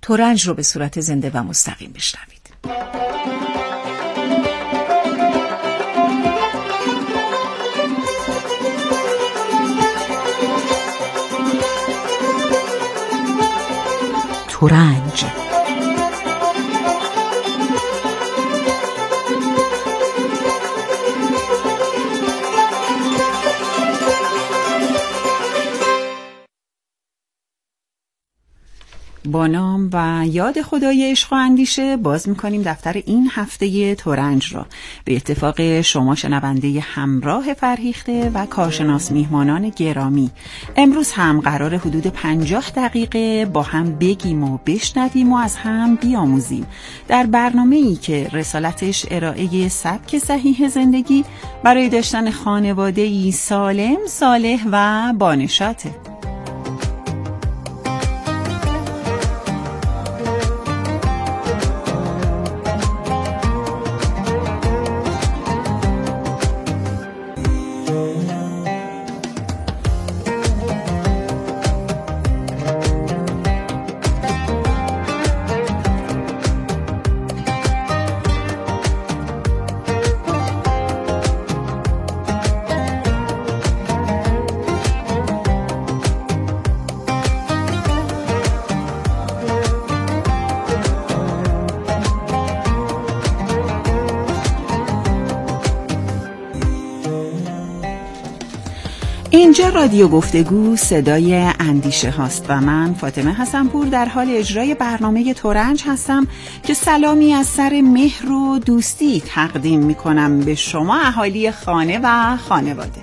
ترنج رو به صورت زنده و مستقیم بشنوید. ترنج با نام و یاد خدای عشق و اندیشه باز میکنیم دفتر این هفته ترنج را. به اتفاق شما شنونده همراه فرهیخته و کارشناس میهمانان گرامی، امروز هم قرار حدود 50 دقیقه با هم بگیم و بشنویم و از هم بیاموزیم در برنامه‌ای که رسالتش ارائه سبک صحیح زندگی برای داشتن خانواده‌ای سالم، صالح و بانشاته. اینجا رادیو گفتگو صدای اندیشه هاست و من فاطمه حسن‌پور در حال اجرای برنامه ترنج هستم که سلامی از سر مهر و دوستی تقدیم میکنم به شما اهالی خانه و خانواده.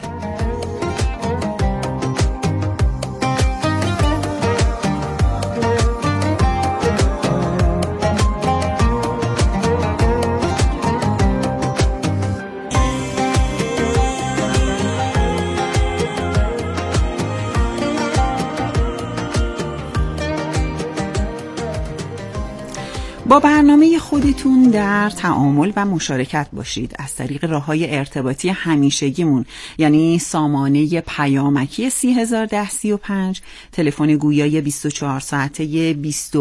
با برنامه خودتون در تعامل و مشارکت باشید از طریق راه‌های ارتباطی همیشگیمون، یعنی سامانه پیامکی 301035، تلفن گویای 24 ساعته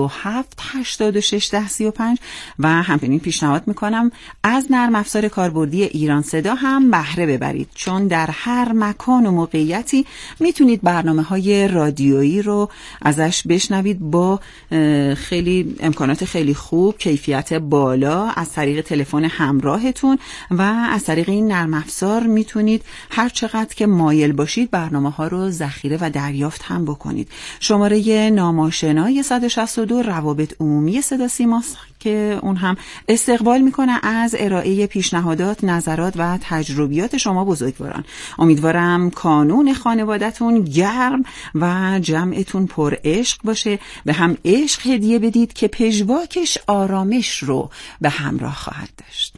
27861035 و همچنین پیشنهاد میکنم از نرم افزار کاربردی ایران صدا هم بهره ببرید، چون در هر مکان و موقعیتی میتونید برنامه‌های رادیویی رو ازش بشنوید با خیلی امکانات خیلی خوب، کیفیت بالا، از طریق تلفن همراهتون و از طریق این نرم افزار میتونید هر چقدر که مایل باشید برنامه‌ها رو ذخیره و دریافت هم بکنید. شماره ناماشنای 162 روابط عمومی صدا سیماست که اون هم استقبال میکنه از ارائه پیشنهادات، نظرات و تجربیات شما بزرگواران. امیدوارم کانون خانوادتون گرم و جمعتون پر عشق باشه. به هم عشق هدیه بدید که پژواکش آرامش رو به همراه خواهد داشت.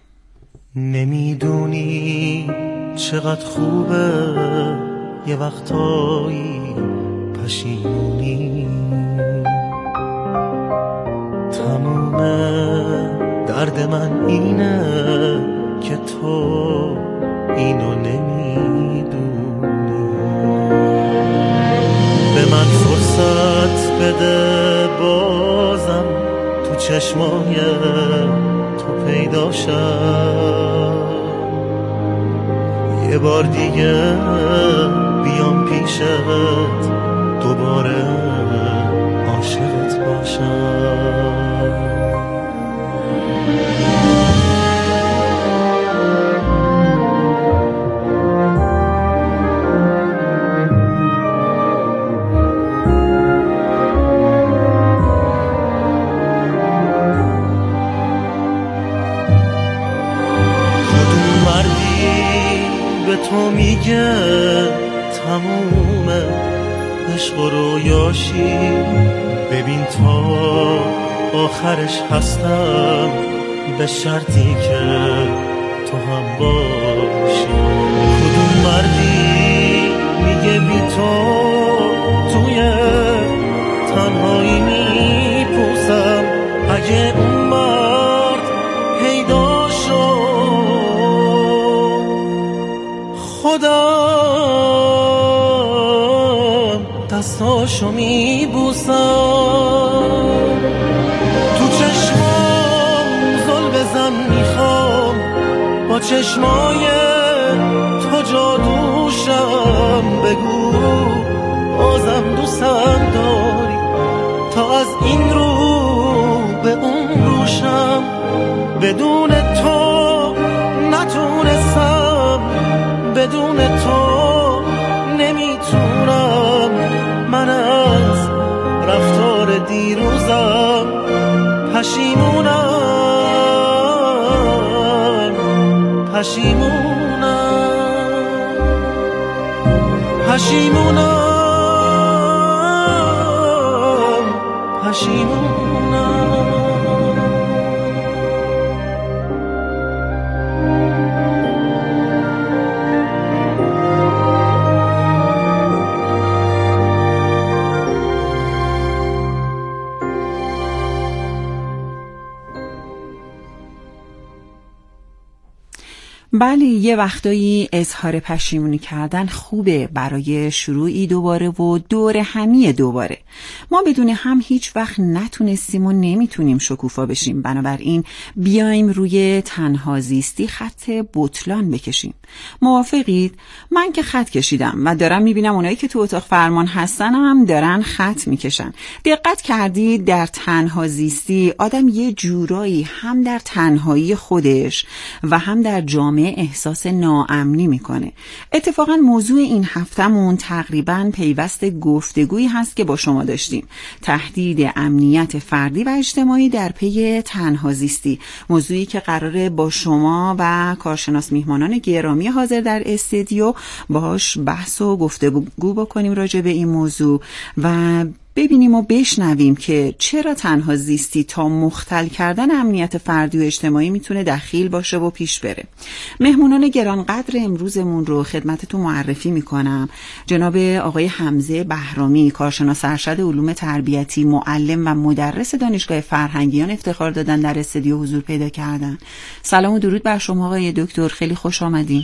نمیدونی چقدر خوبه یه وقتایی پشیمونی، تموم درد من اینه که تو اینو نمیدونی. به من فرصت بده بازم تو چشمای تو پیدا شم، یه بار دیگه بیام پیشت دوباره عاشقت باشم. تو میگه تموم عشق و رویاشی، ببین تا آخرش هستم به شرطی که تو هم باشی. کدوم مردی میگه بی تو توی تنهایی میپوسم، اگه اون مرد پیدا شد خودم دستاشو میبوسم. چشمای تو جادوشم، بگو بازم دوستم داری تا از این رو به اون روشم. بدون تو نتونستم، بدون تو نمیتونم، من از رفتار دیروزم پشیمونم، پشیمونم، پشیمونم، پشیمونم. بله، یه وقتایی اظهار پشیمونی کردن خوبه برای شروعی دوباره و دور همی دوباره. ما بدون هم هیچ وقت نتونستیم و نمیتونیم شکوفا بشیم، بنابراین بیایم روی تنها زیستی خط بطلان بکشیم. موافقید؟ من که خط کشیدم و دارم میبینم اونایی که تو اتاق فرمان هستن هم دارن خط میکشن. دقت کردید در تنها زیستی آدم یه جورایی هم در تنهایی خودش و هم در جامعه احساس ناامنی میکنه. اتفاقا موضوع این هفتمون تقریبا پیوست گفتگویی هست که با شما داشتیم. تهدید امنیت فردی و اجتماعی در پی تنها زیستی، موضوعی که قراره با شما و کارشناس میهمانان گرامی حاضر در استودیو باهاش بحث و گفتگو بکنیم راجع به این موضوع و ببینیم و بشنویم که چرا تنها زیستی تا مختل کردن امنیت فردی و اجتماعی میتونه دخیل باشه و پیش بره. مهمونان گرانقدر امروزمون رو خدمتتون معرفی میکنم. جناب آقای حمزه بهرامی، کارشناس ارشد علوم تربیتی، معلم و مدرس دانشگاه فرهنگیان افتخار دادن در استودیو حضور پیدا کردن. سلام و درود بر شما آقای دکتر، خیلی خوش آمدین.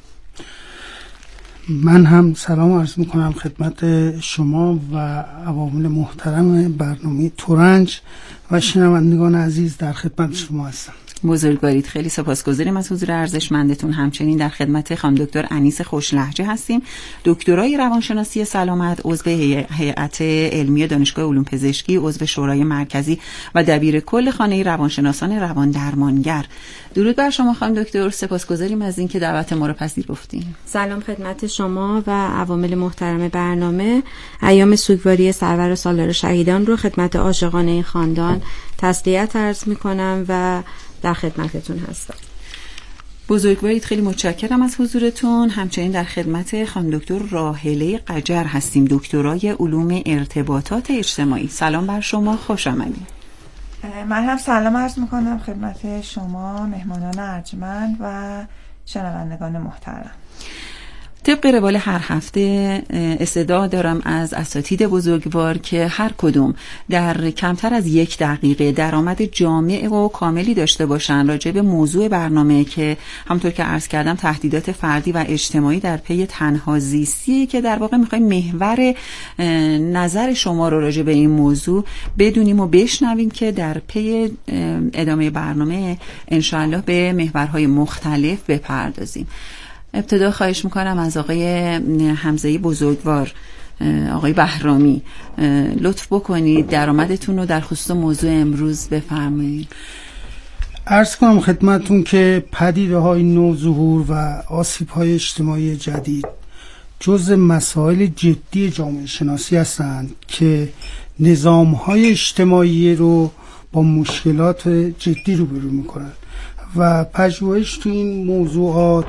من هم سلام عرض میکنم خدمت شما و عوامل محترم برنامه ترنج و شنوندگان عزیز در خدمت شما هستم. بزرگوارید، خیلی سپاسگزاریم از حضور ارزشمندتون. همچنین در خدمت خانم دکتر انیس خوشلهجه هستیم، دکترای روانشناسی سلامت، عضو هیئت علمی دانشگاه علوم پزشکی، عضو شورای مرکزی و دبیر کل خانه روانشناسان روان درمانگر. درود بر شما خانم دکتر، سپاسگزاریم از اینکه دعوت ما رو پذیرفتین. سلام خدمت شما و عوامل محترم برنامه. ایام سوگواری سرور سالار شهیدان رو خدمت عاشقانه خاندان تسلیت عرض می‌کنم و در خدمتتون هستم. بزرگوارید، خیلی متشکرم از حضورتون. همچنین در خدمت خانم دکتر راحله قجر هستیم، دکترای علوم ارتباطات اجتماعی. سلام بر شما، خوش آمدید. من هم سلام عرض میکنم خدمت شما مهمانان ارجمند و شنوندگان محترم. طبق روال هر هفته استدعا دارم از اساتید بزرگوار که هر کدوم در کمتر از 1 دقیقه درآمد جامع و کاملی داشته باشن راجع به موضوع برنامه که همونطور که عرض کردم تهدیدات فردی و اجتماعی در پی تنها زیستی، که در واقع میخوایم محور نظر شما رو راجع به این موضوع بدونیم و بشنویم که در پی ادامه برنامه انشاءالله به محورهای مختلف بپردازیم. ابتدا خواهش میکنم از آقای حمزه بزرگوار، آقای بهرامی، لطف بکنید درآمدتون رو در خصوص موضوع امروز بفرمایید. عرض کنم خدمتون که پدیده‌های نوظهور و آسیب‌های اجتماعی جدید جزء مسائل جدی جامعه شناسی هستند که نظام‌های اجتماعی رو با مشکلات جدی روبرو میکنند و پژوهش تو این موضوعات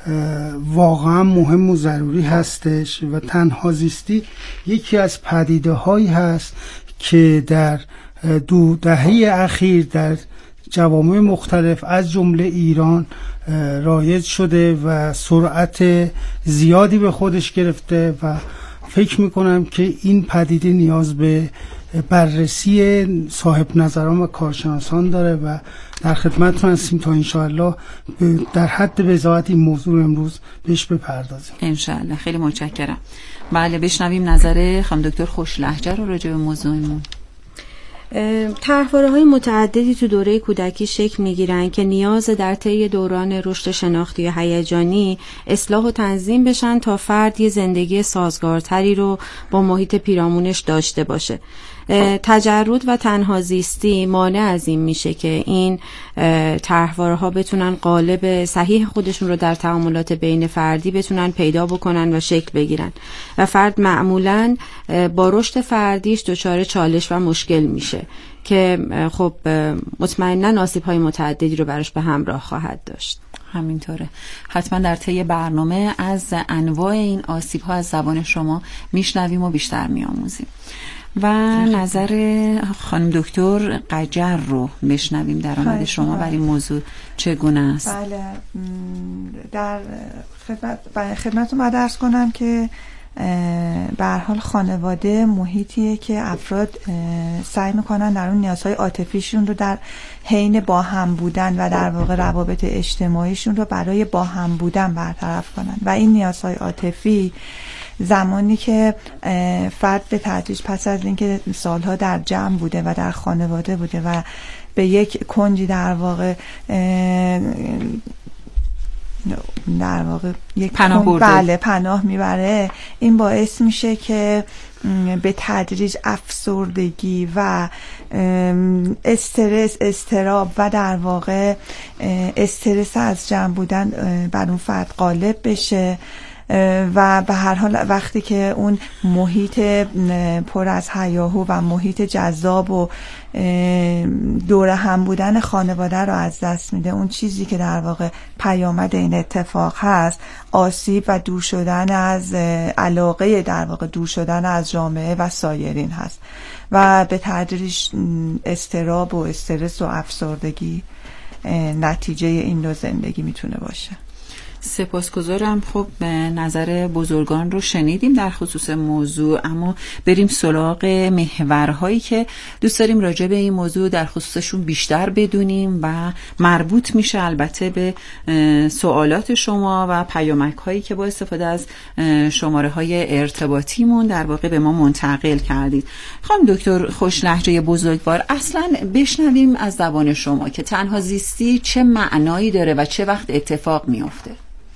واقعا مهم و ضروری هستش و تنها زیستی یکی از پدیده هایی هست که در 2 دهه اخیر در جوامع مختلف از جمله ایران رایج شده و سرعت زیادی به خودش گرفته و فکر میکنم که این پدیده نیاز به بررسی صاحب نظران و کارشناسان داره و در خدمتتون هستیم تا انشاءالله در حد بضاعت این موضوع امروز بهش بپردازیم انشاءالله. خیلی متشکرم. بله، بشنویم نظر خانم دکتر خوشلهجه رو راجع به موضوعمون. طرحواره‌های متعددی تو دوره کودکی شکل می‌گیرن که نیاز در طی دوران رشد شناختی و هیجانی اصلاح و تنظیم بشن تا فرد یه زندگی سازگارتری رو با محیط پیرامونش داشته باشه. تجرد و تنها زیستی مانع از این میشه که این طرحواره‌ها بتونن قالب صحیح خودشون رو در تعاملات بین فردی بتونن پیدا بکنن و شکل بگیرن و فرد معمولاً با رشد فردیش دچار چالش و مشکل میشه که خب مطمئناً آسیب‌های متعددی رو براش به همراه خواهد داشت. همینطوره. حتما در طی برنامه از انواع این آسیب‌ها از زبان شما میشنویم و بیشتر میآموزیم. و نظر خانم دکتر قجر رو بشنویم در آمد شما برای این موضوع چگونه است؟ بله، در خدمتتون باید عرض کنم که به هر حال خانواده محیطیه که افراد سعی میکنن در اون نیازهای عاطفیشون رو در حین با هم بودن و در واقع روابط اجتماعیشون رو برای با هم بودن برطرف کنن و این نیازهای عاطفی زمانی که فرد به تدریج پس از اینکه سالها در جمع بوده و در خانواده بوده و به یک کنجی در واقع یک پناه برده، بله پناه میبره، این باعث میشه که به تدریج افسردگی و استرس، اضطراب و در واقع استرس از جمع بودن بر اون فرد غالب بشه و به هر حال وقتی که اون محیط پر از هیاهو و محیط جذاب و دور هم بودن خانواده رو از دست میده، اون چیزی که در واقع پیامد این اتفاق هست آسیب و دور شدن از علاقه، در واقع دور شدن از جامعه و سایرین هست و به تدریج اضطراب و استرس و افسردگی نتیجه این نوع زندگی میتونه باشه. سپاسگزارم. خب نظر بزرگان رو شنیدیم در خصوص موضوع، اما بریم سراغ محورهایی که دوست داریم راجع به این موضوع در خصوصشون بیشتر بدونیم و مربوط میشه البته به سوالات شما و پیامک هایی که با استفاده از شماره های ارتباطیمون در واقع به ما منتقل کردید. خانم دکتر خوش لهجه بزرگوار، اصلا بشنویم از زبان شما که تنها زیستی چه معنایی داره و چه وقت اتفاق میفته؟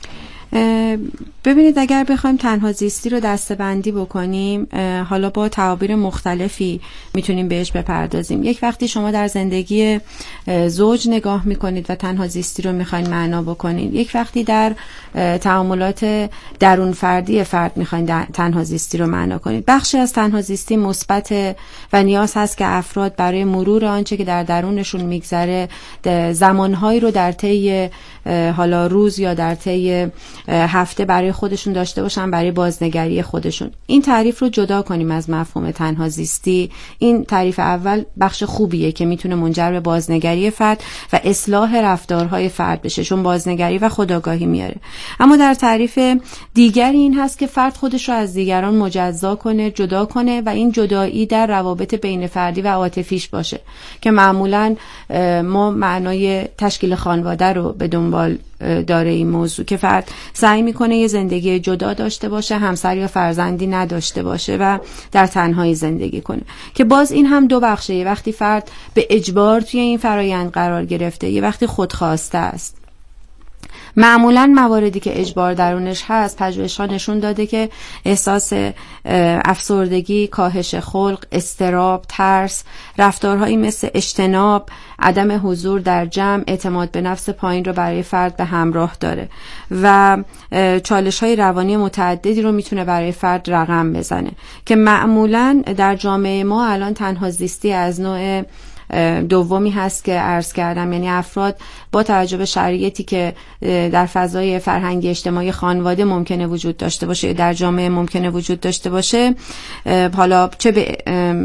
ببینید، اگر بخوایم تنها زیستی رو دسته‌بندی بکنیم، حالا با تعابیر مختلفی میتونیم بهش بپردازیم. یک وقتی شما در زندگی زوج نگاه میکنید و تنها زیستی رو میخواین معنا بکنید، یک وقتی در تعاملات درون فردی فرد میخواین تنها زیستی رو معنا کنید. بخشی از تنها زیستی مثبت و نیاز هست که افراد برای مرور آنچه که در درونشون میگذره زمانهایی رو در طی حالا روز یا در طی هفته برای خودشون داشته باشن، برای بازنگری خودشون. این تعریف رو جدا کنیم از مفهوم تنها زیستی. این تعریف اول بخش خوبیه که میتونه منجر به بازنگری فرد و اصلاح رفتارهای فرد بشه، چون بازنگری و خودآگاهی میاره. اما در تعریف دیگری این هست که فرد خودش رو از دیگران مجزا کنه، جدا کنه و این جدایی در روابط بین فردی و عاطفیش باشه که معمولاً ما معنای تشکیل خانواده رو به دنبال داره این موضوع، که فرد سعی میکنه یه زندگی جدا داشته باشه، همسر یا فرزندی نداشته باشه و در تنهایی زندگی کنه، که باز این هم دو بخشه. یه وقتی فرد به اجبار توی این فرایند قرار گرفته، یه وقتی خودخواسته است. معمولاً مواردی که اجبار درونش هست، پژوهش‌ها نشون داده که احساس افسردگی، کاهش خلق، اضطراب، ترس، رفتارهایی مثل اجتناب، عدم حضور در جمع، اعتماد به نفس پایین رو برای فرد به همراه داره و چالش‌های روانی متعددی رو میتونه برای فرد رقم بزنه که معمولاً در جامعه ما الان تنها زیستی از نوع دومی هست که عرض کردم، یعنی افراد با توجه به شرایطی که در فضای فرهنگی اجتماعی خانواده ممکنه وجود داشته باشه، در جامعه ممکنه وجود داشته باشه، حالا چه به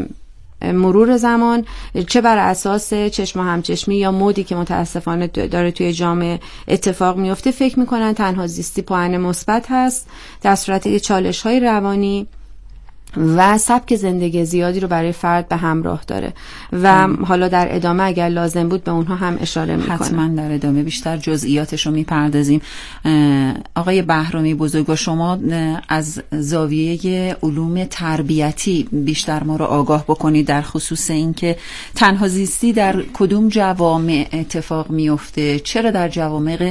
مرور زمان، چه بر اساس چشم و همچشمی یا مودی که متاسفانه داره توی جامعه اتفاق میفته، فکر میکنن تنها زیستی پوان مثبت هست، در صورتی که چالش‌های روانی و سبک زندگی زیادی رو برای فرد به همراه داره و حالا در ادامه اگر لازم بود به اونها هم اشاره میکنه. حتما در ادامه بیشتر جزئیاتش رو میپردازیم. آقای بهرامی بزرگوار، شما از زاویه علوم تربیتی بیشتر ما رو آگاه بکنید در خصوص اینکه تنها زیستی در کدوم جوامع اتفاق میفته، چرا در جوامع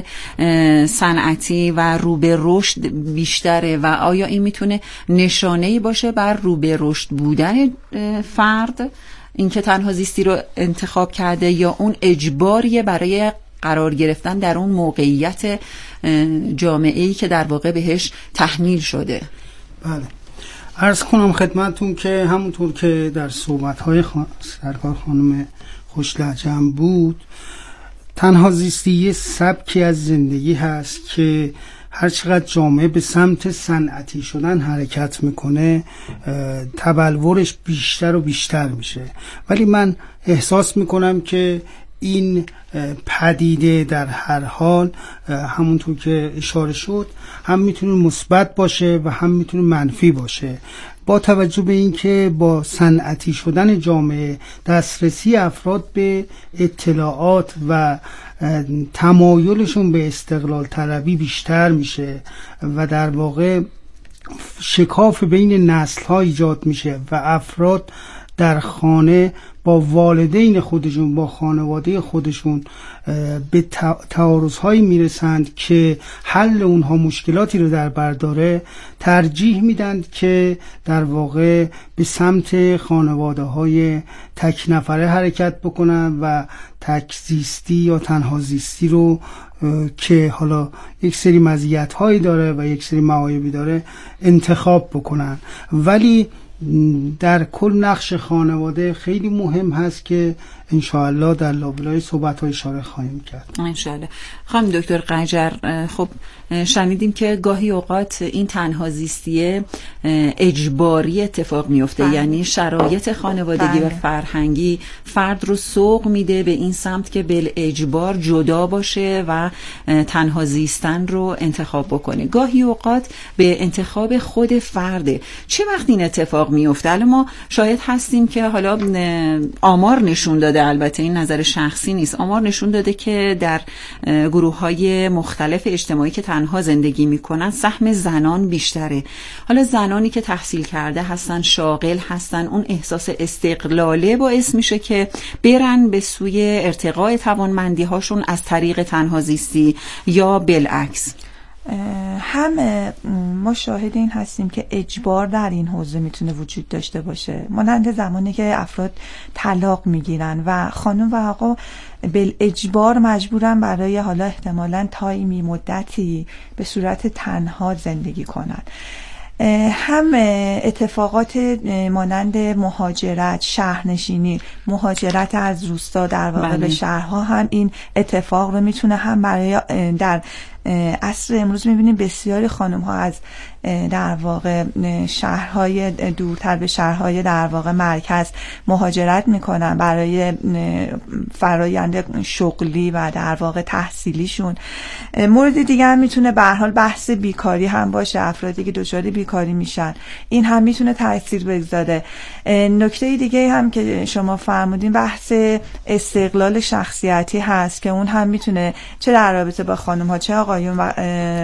صنعتی و رو به رشد بیشتره و آیا این میتونه نشانه‌ای باشه بر رو به رشد بودن فرد، اینکه تنها زیستی رو انتخاب کرده، یا اون اجباریه برای قرار گرفتن در اون موقعیت جامعه‌ای که در واقع بهش تحمیل شده؟ بله، عرض کنم خدمتون که همونطور که در صحبت‌های سرکار خانم خوشلهجه هم بود، تنها زیستی یه سبکی از زندگی هست که هر چقدر جامعه به سمت صنعتی شدن حرکت میکنه تبلورش بیشتر و بیشتر میشه، ولی من احساس میکنم که این پدیده در هر حال همونطور که اشاره شد هم میتونه مثبت باشه و هم میتونه منفی باشه، با توجه به اینکه با صنعتی شدن جامعه دسترسی افراد به اطلاعات و تمایلشون به استقلال طلبی بیشتر میشه و در واقع شکاف بین نسل‌ها ایجاد میشه و افراد در خانه با والدین خودشون، با خانواده خودشون به تعارض‌هایی میرسند که حل اونها مشکلاتی رو در بر داره، ترجیح میدن که در واقع به سمت خانواده‌های تک نفره حرکت بکنن و تک زیستی یا تنها زیستی رو که حالا یک سری مزیت‌هایی داره و یک سری معایبی داره انتخاب بکنن. ولی در کل نقش خانواده خیلی مهم هست که انشاءالله در لابلای صحبت‌ها اشاره خواهیم کرد. انشاءالله. خانم دکتر قجر، خب شنیدیم که گاهی اوقات این تنها زیستی اجباری اتفاق میفته، یعنی شرایط خانوادگی و فرهنگی فرد رو سوق میده به این سمت که بل اجبار جدا باشه و تنها زیستن رو انتخاب بکنه. گاهی اوقات به انتخاب خود فرده. چه وقت این اتفاق میفته؟ الان ما شاید هستیم که حالا آمار نشون داده، البته این نظر شخصی نیست، آمار نشون داده که در گروه‌های مختلف اجتماعی که تنها زندگی میکنن سهم زنان بیشتره. حالا زنانی که تحصیل کرده هستن، شاغل هستن، اون احساس استقلاله باعث میشه که برن به سوی ارتقاء توانمندی هاشون از طریق تنها زیستی یا بالعکس. هم ما شاهد این هستیم که اجبار در این حوزه میتونه وجود داشته باشه، مانند زمانی که افراد طلاق میگیرن و خانم و آقا بل اجبار مجبورن برای حالا احتمالاً تایمی مدتی به صورت تنها زندگی کنن. هم اتفاقات مانند مهاجرت، شهرنشینی، مهاجرت از روستا در واقع به شهرها، هم این اتفاق رو میتونه هم برای در عصر امروز میبینیم بسیاری خانم ها از در واقع شهرهای دورتر به شهرهای در واقع مرکز مهاجرت میکنن برای فرایند شغلی و در واقع تحصیلیشون. مورد دیگه هم میتونه به هر حال بحث بیکاری هم باشه، افرادی که دچار بیکاری میشن، این هم میتونه تاثیر بگذاره. نکته دیگه هم که شما فرمودین بحث استقلال شخصیتی هست که اون هم میتونه چه در رابطه با خانم ها چه آقایون و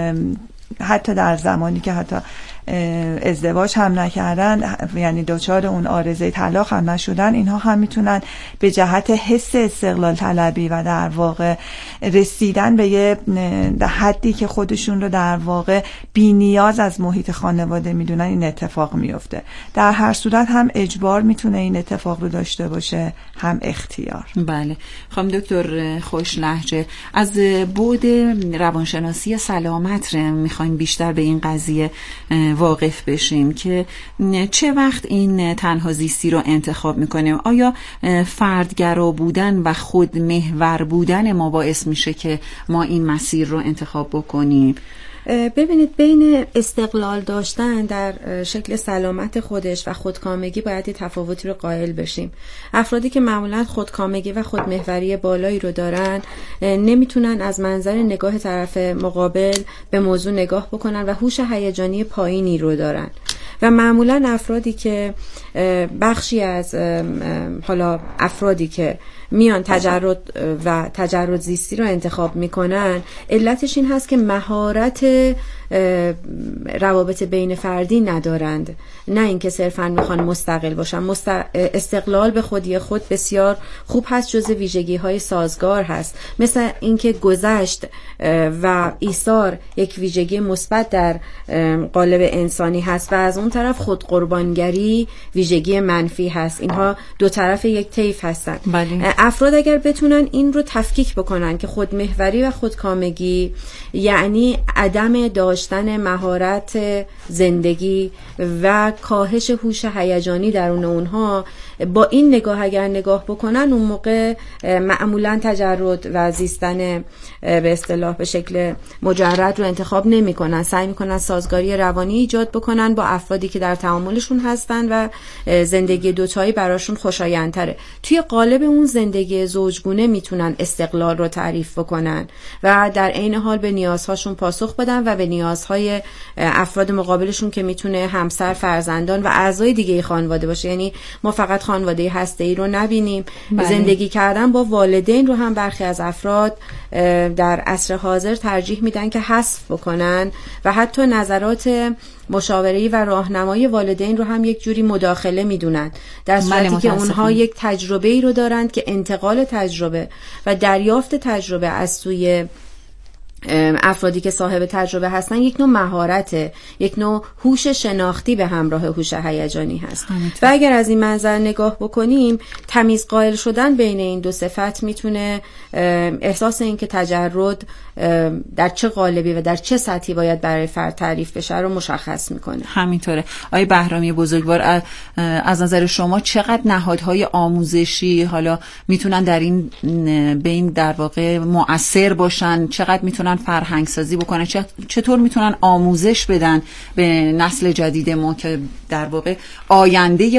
حتی در زمانی که حتی ازدواج هم نکردن، یعنی دوچار اون عارضه طلاق هم نشدن، اینها هم میتونن به جهت حس استقلال طلبی و در واقع رسیدن به یه حدی که خودشون رو در واقع بی نیاز از محیط خانواده میدونن این اتفاق میفته. در هر صورت هم اجبار میتونه این اتفاق رو داشته باشه، هم اختیار. بله. خانم دکتر خوشلهجه، از بعد روانشناسی سلامت میخوایم بیشتر به این قضیه واقف بشیم که چه وقت این تنها زیستی رو انتخاب میکنیم. آیا فردگرا بودن و خودمحور بودن ما باعث میشه که ما این مسیر رو انتخاب بکنیم؟ ببینید، بین استقلال داشتن در شکل سلامت خودش و خودکامگی باید یه تفاوتی رو قائل بشیم. افرادی که معمولا خودکامگی و خودمحوری بالایی رو دارن نمیتونن از منظر نگاه طرف مقابل به موضوع نگاه بکنن و هوش هیجانی پایینی رو دارن و معمولا افرادی که بخشی از حالا افرادی که میان تجرد و تجرد زیستی رو انتخاب میکنن، علتش این هست که مهارت روابط بین فردی ندارند، نه اینکه صرفا میخوان مستقل باشن. استقلال به خودی خود بسیار خوب هست، جزء ویژگی های سازگار هست، مثل اینکه گذشت و ایثار یک ویژگی مثبت در قالب انسانی هست و از اون طرف خود قربانگری ویژگی منفی هست. اینها دو طرف یک طیف هستن. بله. افراد اگر بتونن این رو تفکیک بکنن که خودمحوری و خودکامگی یعنی عدم داشتن مهارت زندگی و کاهش هوش هیجانی درون اونها، با این نگاه اگر نگاه بکنن، اون موقع معمولا تجرد و زیستن به اصطلاح به شکل مجرد رو انتخاب نمی کنن. سعی می کنن سازگاری روانی ایجاد بکنن با افرادی که در تعاملشون هستن و زندگی دوتایی براشون خوشایندتره. توی قالب اون زندگی زوجگونه میتونن استقلال رو تعریف بکنن و در عین حال به نیازهاشون پاسخ بدن و به نیازهای افراد مقابلشون که میتونه همسر، فرزندان و اعضای دیگه خانواده باشه. یعنی ما فقط خانواده هسته‌ای رو نبینیم. بله. زندگی کردن با والدین رو هم برخی از افراد در عصر حاضر ترجیح میدن که حذف بکنن و حتی نظرات مشاوره‌ای و راهنمایی والدین رو هم یک جوری مداخله میدونن، در صورتی که اونها یک تجربه‌ای رو دارند که انتقال تجربه و دریافت تجربه از سوی افرادی که صاحب تجربه هستن یک نوع مهارته، یک نوع هوش شناختی به همراه هوش هیجانی هست. و اگر از این منظر نگاه بکنیم، تمیز قائل شدن بین این دو صفت میتونه احساس این که تجرد در چه قالبی و در چه سطحی باید برای فرد تعریف بشه رو مشخص میکنه. همینطوره. آقای بهرامی بزرگوار، از نظر شما چقدر نهادهای آموزشی حالا میتونن در این بین در واقع مؤثر باشن؟ چقدر میتونن فرهنگ سازی بکنن؟ چطور میتونن آموزش بدن به نسل جدید ما که در واقع آینده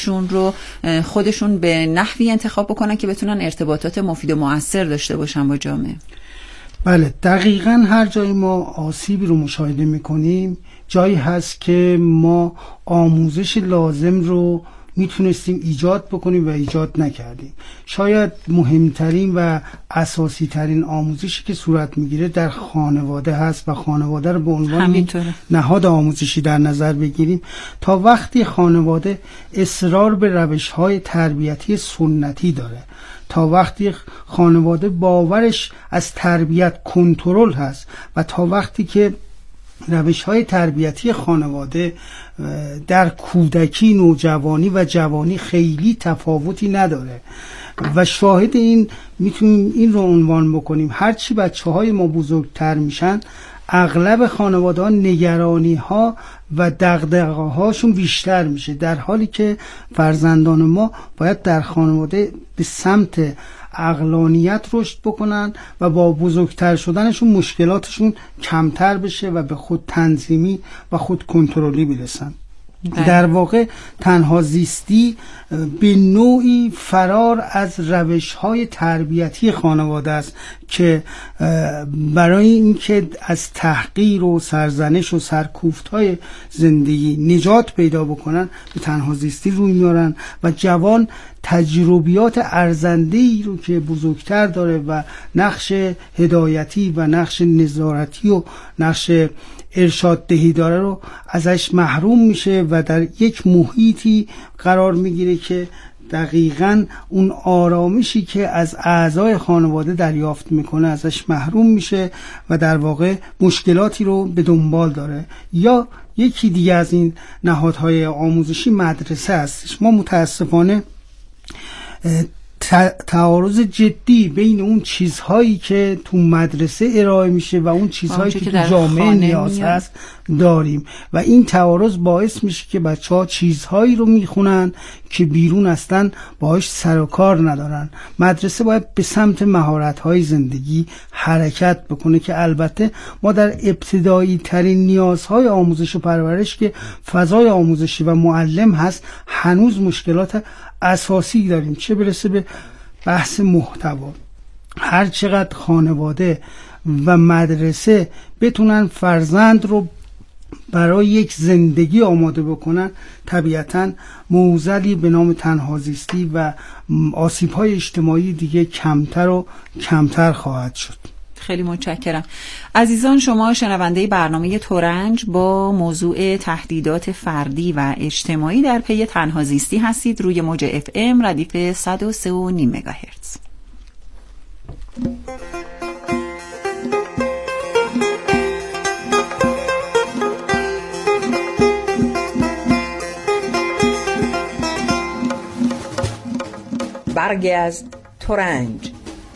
خودشون به نحوی انتخاب بکنن که بتونن ارتباطات مفید و مؤثر داشته باشن با جامعه؟ بله، دقیقاً هر جایی ما آسیبی رو مشاهده میکنیم جایی هست که ما آموزش لازم رو میتونستیم ایجاد بکنیم و ایجاد نکردیم. شاید مهمترین و اساسی ترین آموزشی که صورت میگیره در خانواده هست و خانواده رو به عنوان نهاد آموزشی در نظر بگیریم. تا وقتی خانواده اصرار به روش‌های تربیتی سنتی داره، تا وقتی خانواده باورش از تربیت کنترل هست و تا وقتی که روش‌های تربیتی خانواده در کودکی، نوجوانی و جوانی خیلی تفاوتی نداره و شاهد این میتونیم این رو عنوان بکنیم، هرچی بچه‌های ما بزرگتر میشن اغلب خانواده‌ها نگرانی‌ها و دغدغه‌هاشون بیشتر میشه، در حالی که فرزندان ما باید در خانواده به سمت عقلانیت رشد بکنن و با بزرگتر شدنشون مشکلاتشون کمتر بشه و به خود تنظیمی و خود کنترلی برسن. در واقع تنها زیستی به نوعی فرار از روش‌های تربیتی خانواده است که برای اینکه از تحقیر و سرزنش و سرکوفت‌های زندگی نجات پیدا بکنن به تنها زیستی روی میارن و جوان تجربیات ارزنده‌ای رو که بزرگتر داره و نقش هدایتی و نقش نظارتی و نقش ارشاد دهی داره رو ازش محروم میشه و در یک محیطی قرار میگیره که دقیقاً اون آرامشی که از اعضای خانواده دریافت میکنه ازش محروم میشه و در واقع مشکلاتی رو به دنبال داره. یا یکی دیگه از این نهادهای آموزشی مدرسه هستش. ما متاسفانه تعارض جدی بین اون چیزهایی که تو مدرسه ارائه میشه و اون چیزهایی که تو جامعه نیاز هست داریم و این تعارض باعث میشه که بچه‌ها چیزهایی رو میخونن که بیرون اصلا باهاش سر و کار ندارن. مدرسه باید به سمت مهارت‌های زندگی حرکت بکنه که البته ما در ابتدایی ترین نیازهای آموزش و پرورش که فضای آموزشی و معلم هست هنوز مشکلات اساسی داریم، چه برسه به بحث محتوا. هر چقدر خانواده و مدرسه بتونن فرزند رو برای یک زندگی آماده بکنن، طبیعتاً معضلی به نام تنهازیستی و آسیب‌های اجتماعی دیگه کمتر و کمتر خواهد شد. خیلی متشکرم. عزیزان، شما شنونده برنامه ترنج با موضوع تهدیدات فردی و اجتماعی در پی تنهازیستی هستید روی موج FM ردیف 103.5 مگاهرتز. برگی از ترنج.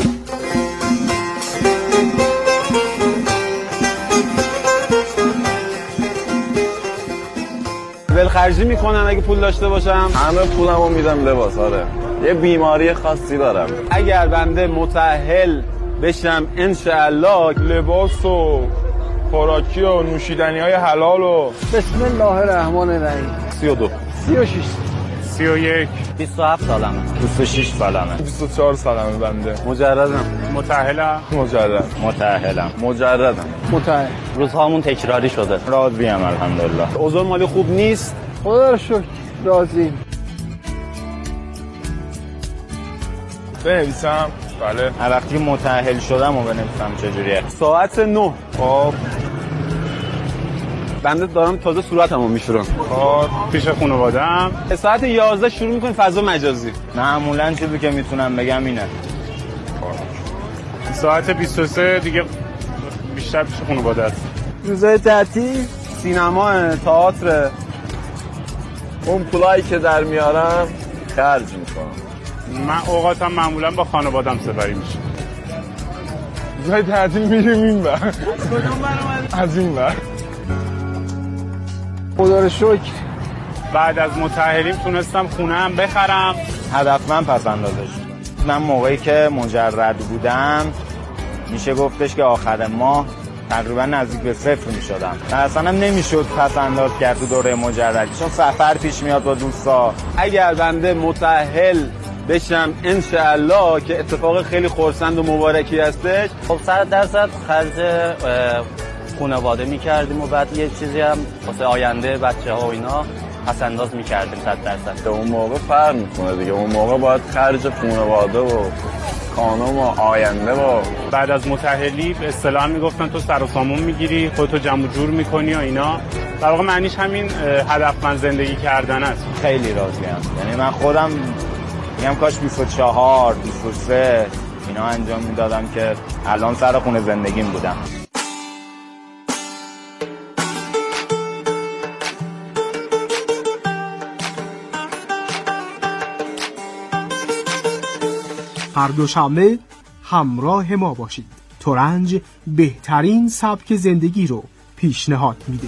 ولخرجی میکنم اگه پول داشته باشم. همه پولمو میدم لباس. آره، یه بیماری خاصی دارم. اگر بنده متأهل بشم انشاءالله لباس و خوراکی و نوشیدنی های حلال و بسم الله الرحمن الرحیم. 32 36 31 27 سالمه. 26 سالمه. 24 سالمه بنده. مجردم. متأهلم. مجرد. متأهلم. مجردم. متأهل. روزهامون تکراری شده. راضیم الحمدلله. اوضاع مالی خوب نیست. خدا رو شکر راضیم. بنویسم؟ بله. وقتی متأهل شدم و بنویسم چجوریه؟ ساعت 9. خب بنده دارم تازه صورتمو میشورم. کار پیش خانواده‌ام. ساعت 11 شروع میکنیم فضا مجازی. معمولاً چیزی که میتونم بگم اینه. ساعت 23 دیگه بیشتر پیش خانواده است. روزای تعطیل سینما، تئاتر. اون پولایی که در میارم خرج میکنم. من اوقاتم معمولاً با خانواده‌ام سپری میشه. روزای تعطیل میریم این بر. کدوم برام؟ از این بر. خدا رو شکر بعد از متأهلیم تونستم خونه هم بخرم. هدفمند پس اندازش. من موقعی که مجرد بودم میشه گفتش که آخر ماه تقریبا نزدیک به صفر میشدم. اصلا هم نمیشد پس انداز کرد تو دوره مجردی، چون سفر پیش میاد با دوستا. اگر بنده متأهل بشم انشاءالله که اتفاق خیلی خرسند و مبارکی هستش، خب 100% خرج خانواده میکردیم و بعد یه چیزی هم واسه آینده بچه‌ها و اینا پس انداز میکردیم 100%. اون موقع فرق میکنه دیگه. اون موقع باید خرج خانواده و خانم و آینده و بعد از متأهلی به اصطلاح میگفتن تو سر و سامون میگیری، خودتو جمع جور میکنی و اینا. در واقع معنیش همین هدفمند زندگی کردن است. خیلی راضیم. یعنی من خودم میگم کاش 24 23 اینا انجام میدادم که الان سر خونه زندگیم بودم. هر دوشنبه همراه ما باشید. ترنج بهترین سبک زندگی رو پیشنهاد میده.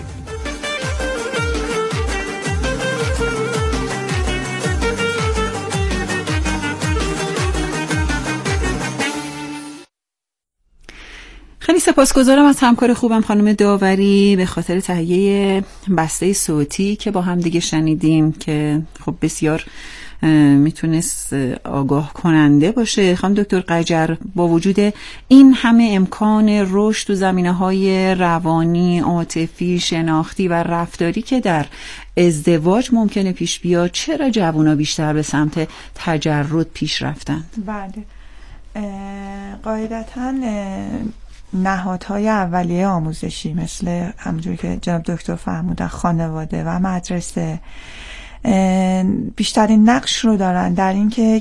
خیلی سپاسگزارم از همکار خوبم خانم داوری به خاطر تهیه بسته صوتی که با هم دیگه شنیدیم که خب بسیار میتونست آگاه کننده باشه. خانم دکتر قجر، با وجود این همه امکان رشد تو زمینه‌های روانی، عاطفی، شناختی و رفتاری که در ازدواج ممکنه پیش بیاد، چرا جوونا بیشتر به سمت تجرد پیش رفتن؟ بله، قاعدتاً نهادهای اولیه آموزشی مثل همونجوری که جناب دکتر فرمودن خانواده و مدرسه بیشترین نقش رو دارن در اینکه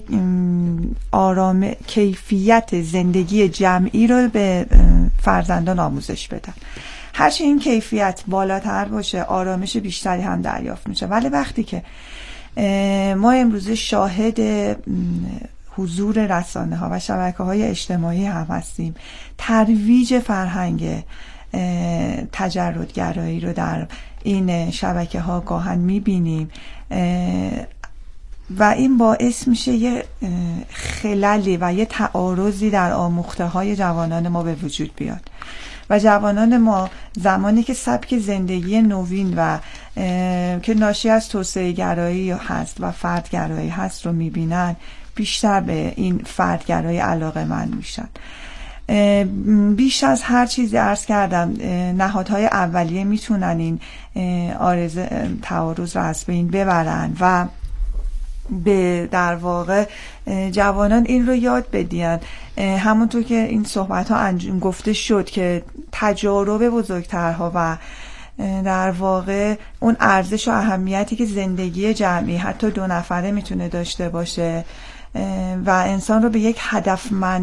کیفیت زندگی جمعی رو به فرزندان آموزش بدن. هرچی این کیفیت بالاتر باشه آرامش بیشتری هم دریافت میشه. ولی وقتی که ما امروزه شاهد حضور رسانه ها و شبکه های اجتماعی هم هستیم، ترویج فرهنگ تجردگرایی رو در این شبکه ها گاهن میبینیم و این باعث میشه یه خللی و یه تعارضی در آموخته های جوانان ما به وجود بیاد و جوانان ما زمانی که سبک زندگی نوین و که ناشی از توسعه گرایی هست و فردگرایی هست رو میبینن، بیشتر به این فردگرایی علاقه من میشن. بیش از هر چیزی عرض کردم نهادهای اولیه میتونن این عارضه تعارض رو از بین ببرن و به در واقع جوانان این رو یاد بدین. همونطور که این صحبت ها گفته شد که تجارب بزرگترها و در واقع اون ارزش و اهمیتی که زندگی جمعی حتی 2 نفره میتونه داشته باشه و انسان رو به یک هدفمند